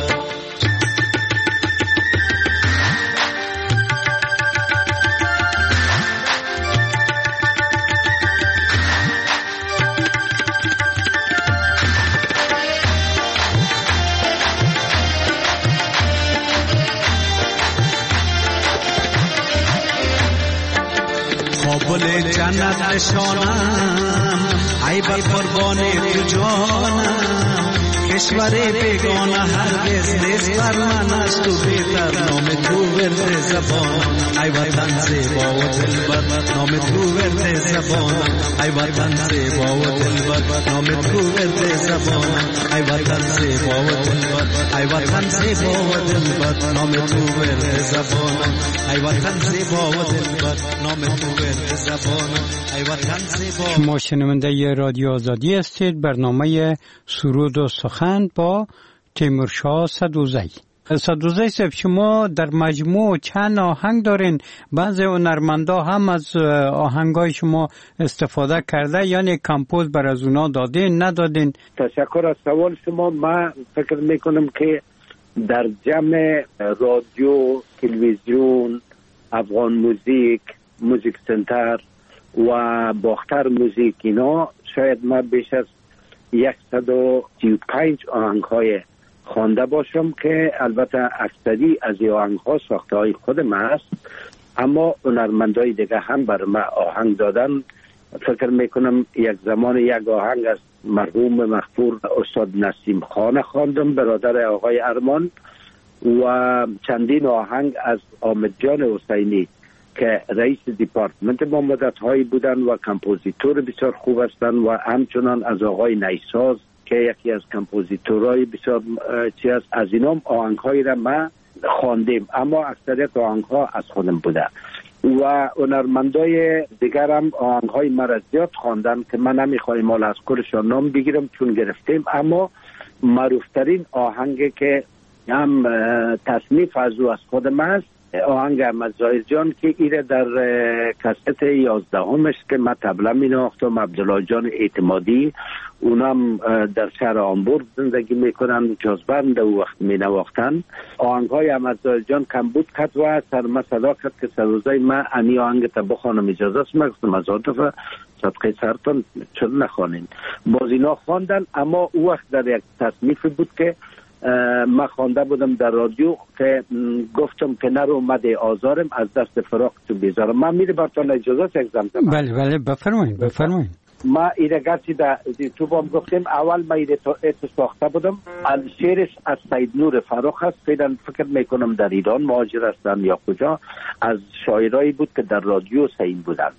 کابل جنت نشانم ای بر قربان تو جانم، کشور بیگانه هرگز نیست بر من از تو بهتر. نام تو ورد زبانم ای وطن زیبا و دلبر، نام تو ورد زبانم ای وطن زیبا و دلبر، نام تو ورد زبانم ای وطن زیبا و دلبر، ای وطن زیبا و دلبر، نام تو ورد زبانم ای وطن زیبا و دلبر، نام تو ورد زبانم ای وطن زیبا. شما شنونده رادیو آزادی هستید. برنامه سرود و سخن با تیمورشاه سدوزی. سدوزی صاحب، شما در مجموع چند آهنگ دارین؟ بعضی هنرمندا هم از آهنگای شما استفاده کرده، یعنی کمپوز بر از اونا دادین ندادین؟ تشکر از سوال شما. من فکر میکنم که در جمع رادیو، تلویزیون، افغان موزیک، موزیک سنتر و باختر موزیک، اینا شاید من بیش از 135 آهنگ های خوانده باشم که البته اکثری از این آهنگ ها ساخته های خودم است، اما هنرمندای دیگه هم بر ما آهنگ دادن. فکر میکنم یک زمان یک آهنگ از مرحوم مغفور استاد نسیم خان خواندم، برادر آقای ارمان، و چندین آهنگ از آمد جان حسینی که رئیس دیپارتمنت ما مدت‌هایی بودن و کمپوزیتور بسیار خوب هستند، و همچنان از آقای نیساز که یکی از کمپوزیتورهای بسیار چیز از اینام آهنگ‌هایی را ما خواندیم، اما اکثریت آهنگ‌ها از خودم بوده و هنرمندای دیگر هم آهنگ‌های مرا زیاد خواندن که من نمی‌خوایم مال از کلشان نام بگیرم چون گرفتیم. اما معروفترین آهنگی که هم تصنیف از او از خودم است آهنگ احمد ظاهر جان که ایره در کست 11 که من طبلا می نواختم. عبدالله جان اعتمادی اونم در شهر هامبورگ زندگی میکنن، جازبند او وقت می نواختن. آهنگ های احمد ظاهر جان کم بود کد و سرما صدا کد که سروزای من انی آهنگ تا بخوانم اجازه است. من گفتم از آدفه صدقه سرطان چون نخوانین. باز اینا خواندن، اما او وقت در یک تصنیف بود که ما خوانده بودم در رادیو که گفتم که نرو اومده آزارم از دست فراق تو بیزارم. من میره برتان اجازه یک زمزمه. بله بفرمایید. ما ایره گرچی در تو بام گفتیم اول ما ایره ساخته بودم. شعرش از سید نور فراق هست، فکر میکنم در ایران مهاجر هستن یا کجا، از شاعرایی بود که در رادیو سین بودن.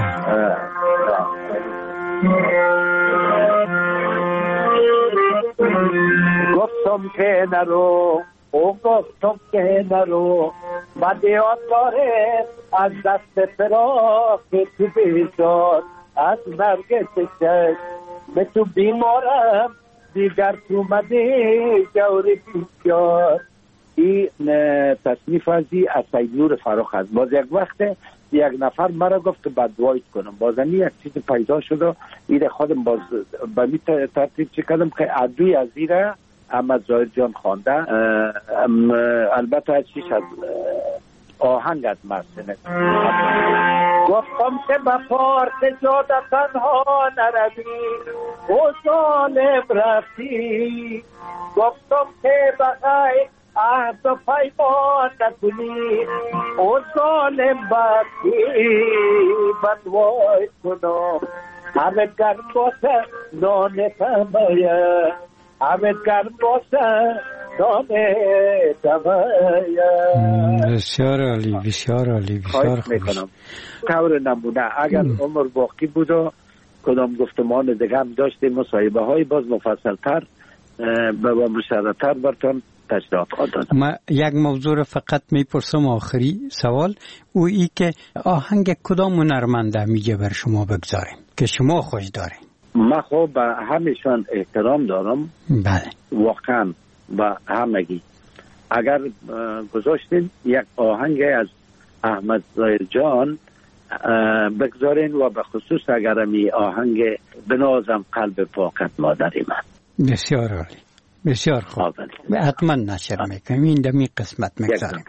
گفتم که نرو گفتم که نرو بده آتاره از دست فراق تو بیزار، از مرگ چشم به تو بیمارم دیگر تو مده جوری بسیار. این تصنیف ازی از سید نور فراق هست. باز یک وقت یک نفر مرا گفت که بدوایت کنم، بازمی یک چیز پیدا شد و ایره خودم باز به می ترتیب چی کردم که عدوی از ایره احمد ظاهر جان خوانده. البته از چیش از آهنگ از مرسنه گفتم که بپارت جاده تنها نروی و ظالم رفتی، گفتم که بخیر عهد و پیمان نکنی و ظالم بخی بدوای کنم. همه گرم باشه نان تمایه، همه گرم باشه نان تمایه. بسیار عالی، بسیار عالی، بسیار خوب. طور نمونه اگر عمر باقی بود و کدام گفتمان دیگه هم داشتیم مصاحبه های باز مفصل تر و مشرح‌تر براتون تشریحات دادم. ما یک موضوع رو فقط میپرسم، آخری سوال، او ای که آهنگ کدام هنرمنده میگه بر شما بگذاریم که شما خوش دارین؟ من خب به همشان احترام دارم. بله واقعا به همگی. اگر گذاشتین یک آهنگ از احمد ظاهر جان بگذارین و به خصوص اگر می آهنگ بنازم قلب پاکت مادری من. بسیار عالی، بسیار خوب. حتما نشر میکنیم این دمی قسمت میگذاریم.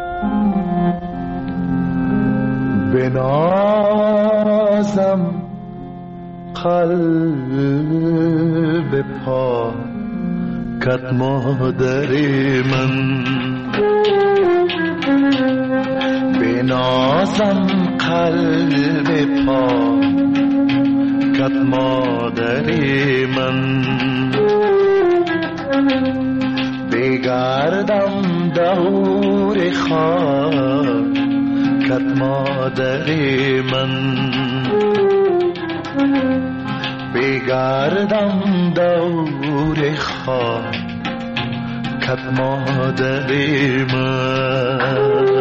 بنازم قلب پاکت مادری من، بنازم قلب پاکت مادری من، بگردم دور خاکت مادری من، بگردم دور خاکت مادری من.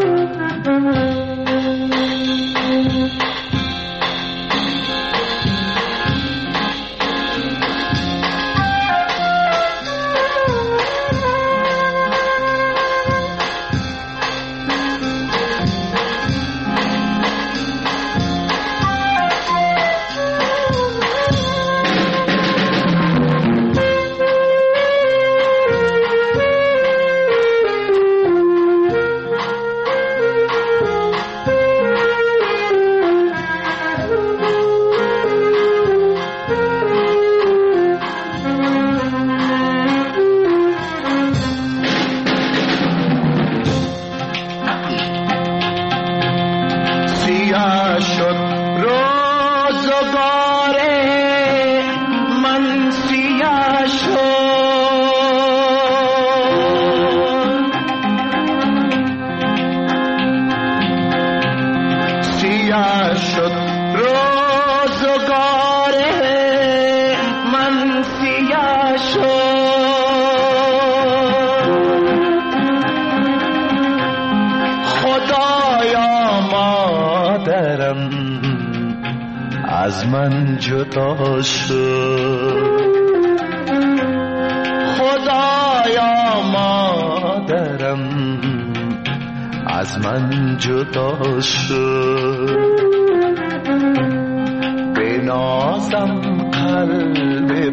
خدایا مادرم از من جدا شد، خدایا مادرم از من جدا شد. بنازم قلب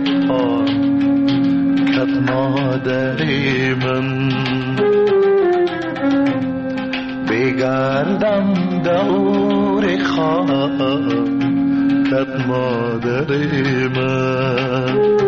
پاکت مادر من، بگردم دور خاکت مادر من.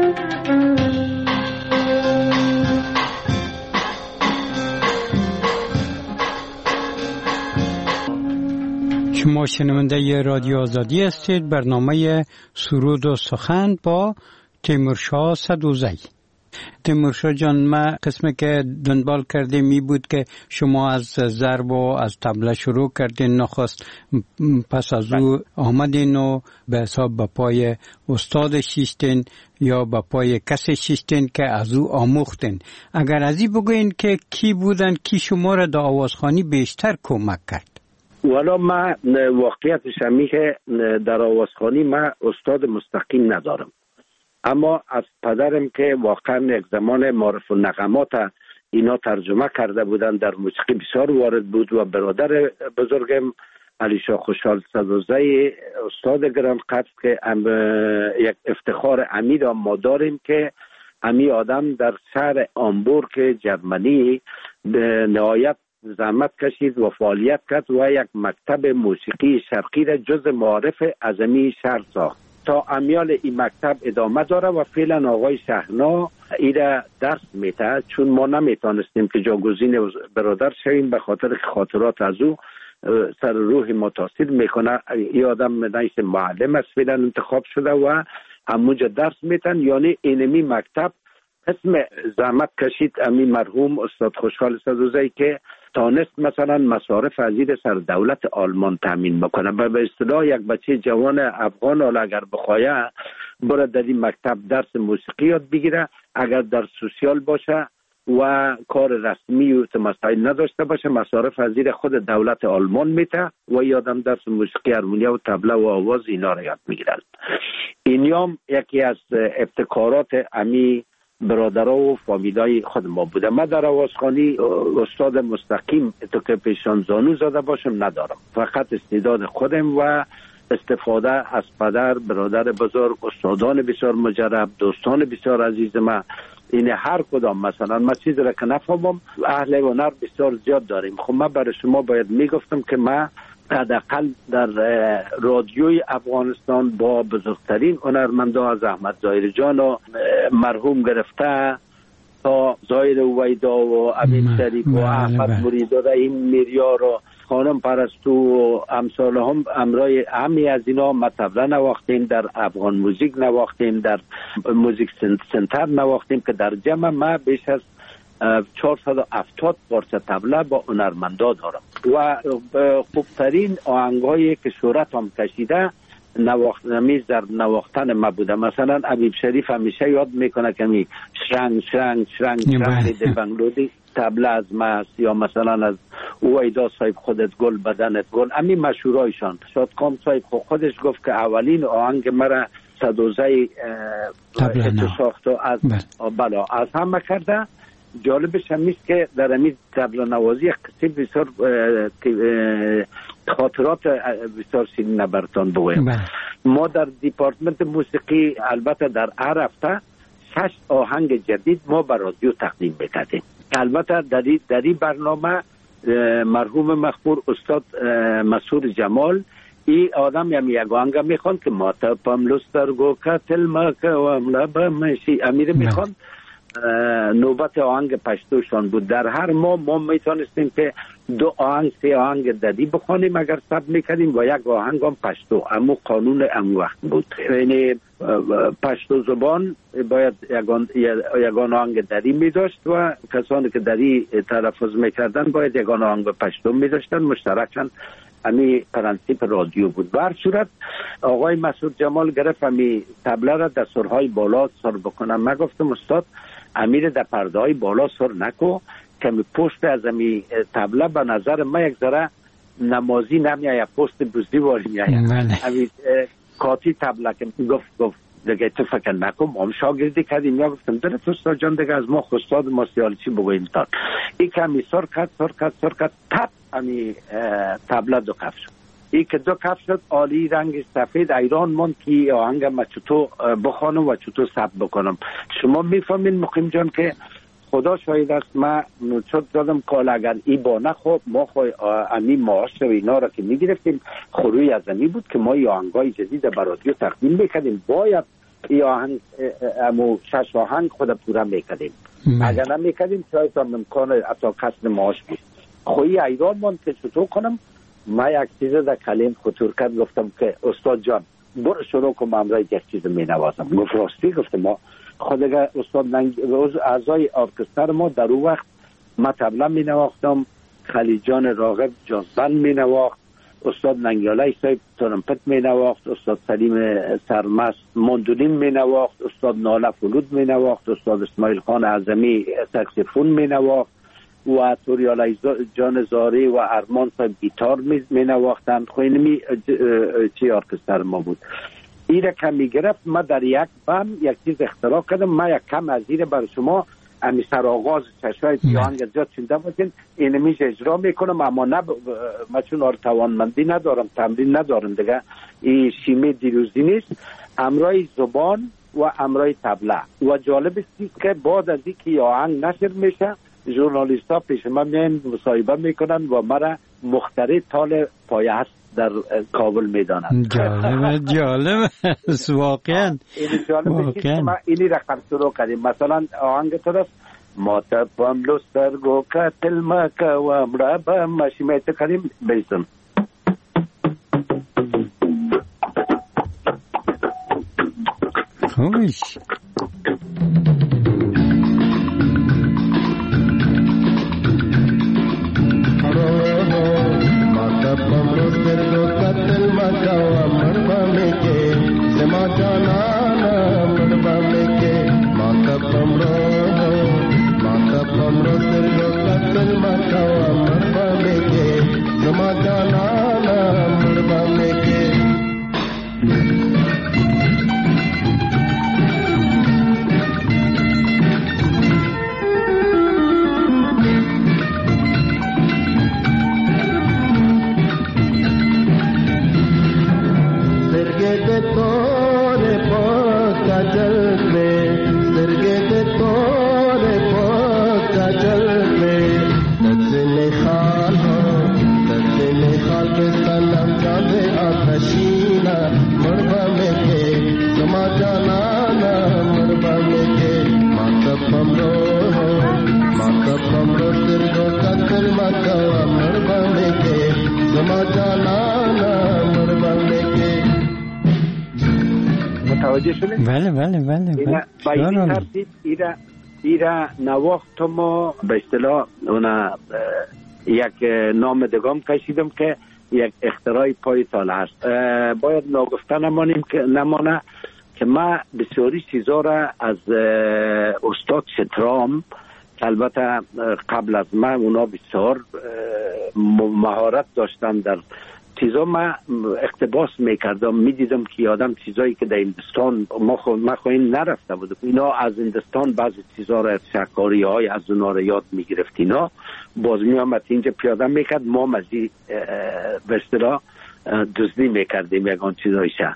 شما شنونده رادیو آزادی هستید. برنامه سرود و سخن با تیمورشاه سدوزی. تیمورشاه جان، ما قسمی که دنبال کرده می بود که شما از ضرب و از طبله شروع کردین، نخست پس از او آمدین و به حساب به پای استاد شیشتین یا به پای کسی شیشتین که از او آموختین. اگر ازی بگوین که کی بودن، کی شما را در آوازخوانی بیشتر کمک کرد؟ والا ما واقعیتش همی که در آوازخوانی ما استاد مستقیم ندارم، اما از پدرم که واقعا یک زمان معرف النغمات اینا ترجمه کرده بودن، در موسیقی بسیار وارد بود، و برادر بزرگم علی شاه خوشحال سدوزی استاد گران قدر که یک افتخار امیر ما داریم که امی آدم در شهر آمبورگ جرمنی به نهایت زحمت کشید و فعالیت کرد و یک مکتب موسیقی شرقی را جز معارف اعظمی شهر ساخت. تا امیال این مکتب ادامه داره و فعلا آقای شهنا ایره درس میده، چون ما نمیتونستیم که جاگزین برادر شویم به خاطر خاطرات از او سر روح متاثر میکنه. این آدم نیست معلم است، فعلا انتخاب شده و همونجا درس میتن. یعنی اینمی مکتب اسم زحمت کشید امی مرحوم استاد خوشحال سدوزی که تانست مثلا مصارف ازیر سر دولت آلمان تامین بکنه. به اصطلاح یک بچه جوان افغان حالا اگر بخواه برای در این مکتب درس موسیقی یاد بگیره، اگر در سوسیال باشه و کار رسمی و مسائل نداشته باشه، مصارف ازیر خود دولت آلمان میته و یادم درس موسیقی هارمونیا و طبله و آواز اینا را یاد میگیرن. اینیام یکی از ابتکارات امی برادرها و فامیلای خود ما بوده. من در آوازخوانی استاد مستقیم تو که پیشان زانو زده باشم ندارم، فقط استعداد خودم و استفاده از پدر، برادر بزرگ، استادان بسیار مجرب، دوستان بسیار عزیز من. این هر کدام مثلا من چیزی را که نفهمم اهل هنر بسیار زیاد داریم. خب من برای شما باید میگفتم که من حداقل در رادیوی افغانستان با بزرگترین هنرمندا از احمد ظاهر جان و مرحوم گرفته تا ظاهر ویدا و امین شریف و احمد مرید و رحیم میریار و خانم پرستو و امثال هم امرای همی از اینا مطبله نواختیم، در افغان موزیک نواختیم، در موزیک سنتر نواختیم که در جمع ما بیش از 470 پارچه طبله با هنرمندا دارم و خوبترین آهنگایی که شهرت هم کشیده نواختنمیز در نواختن ما بوده. مثلا حبیب شریف همیشه یاد میکنه که می شرنگ شرنگ شرنگ شرنگ ده بنگلودی طبله از ماست، یا مثلا از اویدا صاحب خودت گل بدنت گل، امی مشهورایشان. شادکام صاحب خودش گفت که اولین آهنگ مرا سدوزی ساخت و از بلا از همه کرده. جالبش همیست که در همین طبله نوازی قصه بسیار خاطرات بسیار سیرین براتون بگویم. ما در دیپارتمنت موسیقی البته در هر هفته 6 آهنگ جدید ما بر رادیو تقدیم میکردیم. البته در این برنامه مرحوم مخبور استاد مسعود جمال این آدم یک آهنگ میخوان که ما تپم لسترگو کتل مکه و املب مشی امیر میخوان. نوبت آهنگ پشتوشان بود. در هر ما میتونستیم که 2 آهنگ 3 آهنگ ددی بخوانیم اگر ثبت میکردیم و یک آهنگ هم پشتو. اما قانون ام وقت بود، یعنی پشتو زبان باید یگان آهنگ ددی میداشت و کسانی که ددی تلفظ میکردن باید یگان آهنگ پشتو میداشتن. مشترکاً امی پرنسیپ رادیو بود. به هر صورت آقای مسعود جمال گرفت امی تبله را در سرهای بالا سر بکنم. من گفتم استاد امیر در پرده های بالا سر نکو که پشت از امی تبله به نظر من یک ذره نمازی نمیاید، پشت بزدی واری میاید. امی کاتی تبله که گفت دیگه تو فکر نکن ما هم شاگردی کردیم. یا گفتم درست استاد جان دیگه از ما خستاد ما سیالچی بگویم تان ای که همی سر کد تپ همی تبله دو کف شد. ای که دو کف شد آلی رنگ سفید ایران من که آهنگ ما چطور بخوانم و چطور ثبت بکنم. شما میفهمین مقیم جان که خدا شاید است ما نوچت دادم کال اگر ای با نخواب ما خواهی امی معاش و اینا را که میگرفتیم خروی از امی بود که ما ای آهنگای جدید برادیو تقدیم میکردیم. باید ای آهنگ امو 6 آهنگ خود پورا میکردیم. اگر نمیکردیم شاید هم امکان اتا کسب معاش بود. خوی ایران من که چطور کنم ما یک چیز در کلیم خطور کرد. گفتم که استاد جان برو شروع کنم امرای یک چیز می نوازم. گفت راستی؟ گفتم ما خود استاد اعضای ارکستر ما در اون وقت ما تبله می نواختم، خلیجان راغب جازبند می نواخت، استاد ننگیاله صاحب ترمپت می نواخت، استاد سلیم سرمست ماندولین می نواخت، استاد ناله فلود می نواخت، استاد اسماعیل خان اعظمی ساکسیفون می نواخت و توریالی جان زاری و ارمان صاحب گیتار می نواختند. خوینمی چی ارکستر ما بود. ایره که می گرفت ما در یک بم یک چیز اختراع کردم. ما یک کم از ایره بر شما امی سر آغاز چشای دیانگ از جا چنده بودین اینمیش اجرا میکنم اما ما چون توانمندی ندارم، تمرین ندارم دیگه. این شیمه دیروزی نیست، امرای زبان و امرای تبله. و جالب است که بعد از اینکه آهنگ نشر میشه ژورنالیست ها پیش من میان مصاحبه میکنن و مرا مخترع تال پایه هست در کابل میدانند. جالب واقعا. این جالب است که ما اینی رقم شروع کردیم. مثلا آهنگ تو است ما تپم لسترگو کتل مکا و امرابا ماشیمیت کردیم بیسم خوش ایره نواخت ما به اصطلاح یک نام دگام کشیدم که یک اختراع پای تاله هست. باید ناگفته نمانه که ما بسیاری چیزا را از استاد شترام البته قبل از من اونا بسیار مهارت داشتن در چیزا، ما اقتباس میکردم میدیدم که آدم چیزایی که در هندوستان ما خواهیم نرفته بود اینا از هندوستان بعضی چیزا را شکاری های از اونا را یاد میگرفت. اینا باز میامد اینجا پیاده میکرد ما مزی به اصطلاح دزدی میکردیم یکان چیزایشه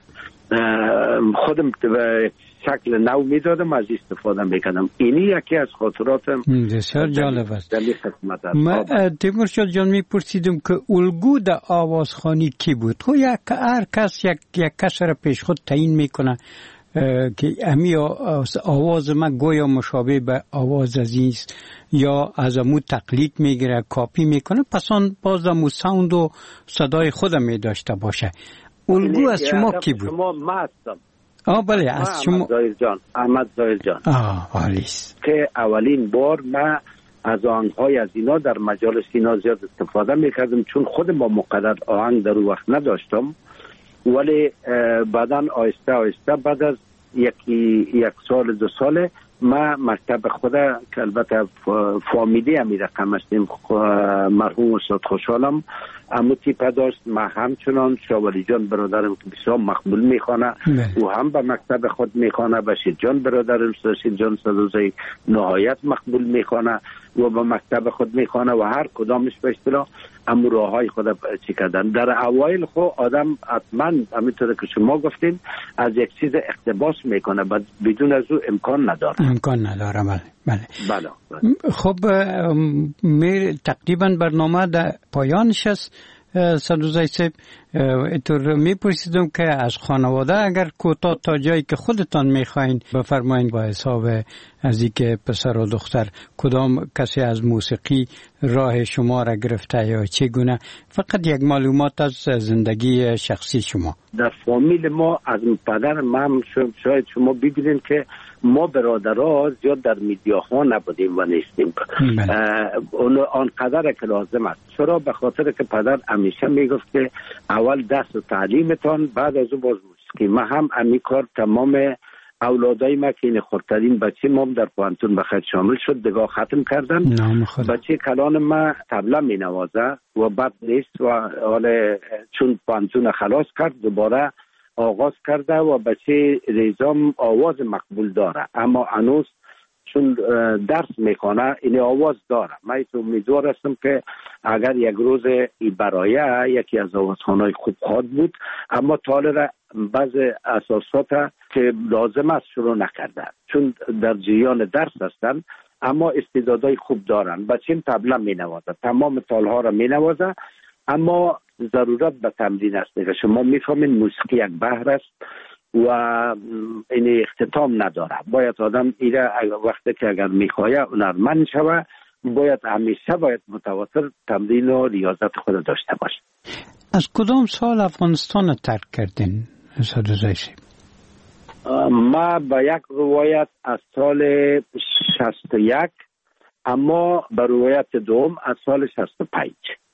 خودم به شکل نو میدادم از استفاده میکردم. اینی یکی از خاطراتم بسیار جالب است. من تیمورشاه جان میپرسیدم که الگو در آوازخوانی کی بود؟ تو هر کس یک کس را پیش خود تعیین میکنه که امی آواز من گویا مشابه به آواز عزیز یا از امو تقلید میگیره کاپی میکنه پس آن باز امو ساوند و صدای خودم میداشته باشه. الگو از شما کی بود؟ شما ما هستم. بله از شما احمد ظاهر جان عالیست که اولین بار ما از آهنگ‌های از اینا در مجالس اینا زیاد استفاده میکردم، چون خود ما مقدر آهنگ در وقت نداشتم. ولی بعداً آهسته آهسته بعد از یک سال 2 سال ما مکتب خود که البته فامیلی همی رقم هستیم، مرحوم استاد خوشحالم امو تیپه داشت، ما همچنان شاولی جان برادرم که بسیار مقبول میخوانه و هم به مکتب خود میخوانه، بشیر جان برادرم بشیر جان صدوزی نهایت مقبول میخوانه و به مکتب خود میخوانه و هر کدامش به اصطلاح امو راه های خود چی کردن. در اوایل خو آدم حتما همینطور که شما گفتین از یک چیز اقتباس میکنه، بدون از او امکان نداره. بله. خب تقریبا برنامه در پایانش است. صدوزی صاحب اینطور میپرسیدم که از خانواده اگر کوتاه تا جایی که خودتان میخواین بفرمایین، با حساب از اینکه پسر و دختر کدام کسی از موسیقی راه شما را گرفته یا چگونه، فقط یک معلومات از زندگی شخصی شما. در فامیل ما از پدر من شاید شما ببینید که ما برادرها زیاد در میدیاها نبودیم و نیستیم آنقدر که لازم است. چرا؟ به خاطر که پدر همیشه میگفت که اول درس و تعلیمتان، بعد از اون باز موسیقی. ما هم امی کار تمام اولادای ما که این خردترین بچه ما در پوانتون بخیر شامل شد، دگاه ختم کردن. بچه کلان ما طبله می نوازه و بد نیست و حال چون پوانتون خلاص کرد دوباره آغاز کرده و بچه ریزام آواز مقبول داره، اما هنوز چون درس میکنه این آواز داره. من امیدوار هستم که اگر یک روز ای برای یکی از آوازخوان‌های خوب خواهد بود، اما طالب بعض اساسات که لازم است شروع نکرده چون در جریان درس هستن، اما استعدادهای خوب دارن. بچه طبله مینوازه، تمام تالها را مینوازه، اما ضرورت به تمرین است. که شما میفهمین موسیقی یک بحر است و این اختتام نداره. باید آدم ایره وقتی که اگر میخواه هنرمند شوه، همیشه باید متواتر تمرین و ریاضت خود داشته باشه. از کدام سال افغانستان ترک کردین صدوزی صاحب؟ ما با یک روایت از سال 61، اما با روایت دوم از سال 65.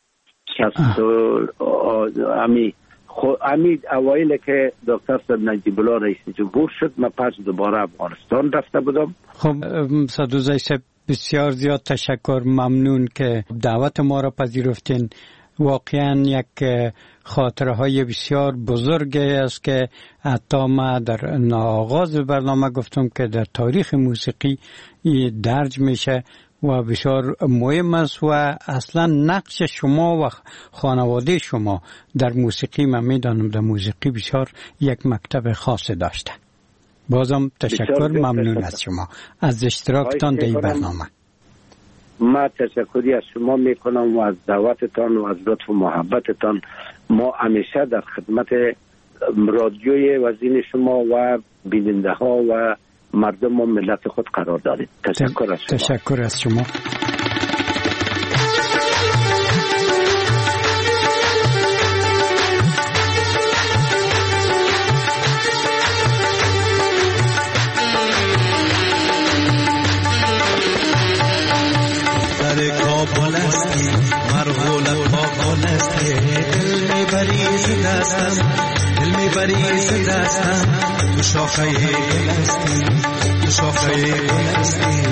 امی اوایل که دکتر صاحب نجیب الله رئیس جمهور شد، من پس دوباره افغانستان رفته بودم. خب صدوزی صاحب بسیار زیاد تشکر، ممنون که دعوت ما را پذیرفتین. واقعا یک خاطره های بسیار بزرگی است که حتی ما در آغاز برنامه گفتم که در تاریخ موسیقی درج میشه و بسیار مهم است و اصلا نقش شما و خانواده شما در موسیقی، من میدانم در موسیقی بسیار یک مکتب خاص داشته. بازم تشکر، ممنون از شما از اشتراکتان در این برنامه. ما تشکری از شما میکنم و از دعوتتان و از لطف و محبتتان. ما همیشه در خدمت رادیوی وزین شما و بیننده ها و مردم و ملت خود قرار دارید. تشکر از شما. تشکر از شما. بریز دستم تو شاخه گل هستی، تو شاخه گل هستی.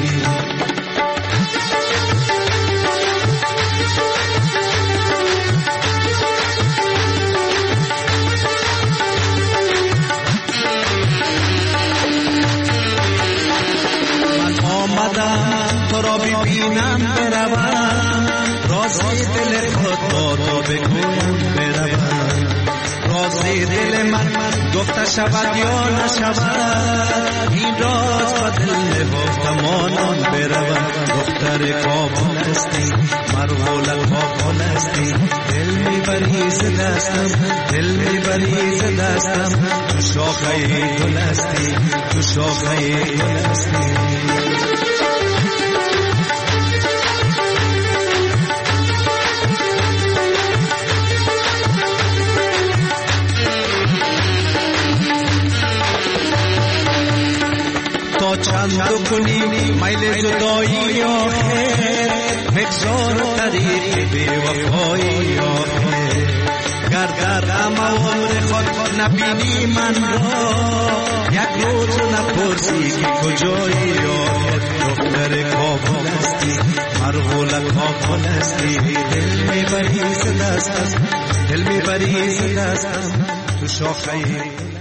من آمدم تو را ببینم بروم، رازی دل خود با تو بگویم بروم. رازی دل من گفته شود یا نشود، این راز با دل گفتم آنان بروم. دختر کابل هستی، مرغول کابل هستی، دل میبری ز دستم، دل میبری ز دستم. تو شاخه گل هستی، تو شاخه گل هستی. تا چند کنیم میل جدایی آخر بگذار طریق بی وفایی آخر گر در غم عمر خود نبینی من را یک روز نپرسی که کجایی آخر دختر کابل هستی مرغول کابل هستی دل میبری ز دستم دل میبری ز دستم تو شاخه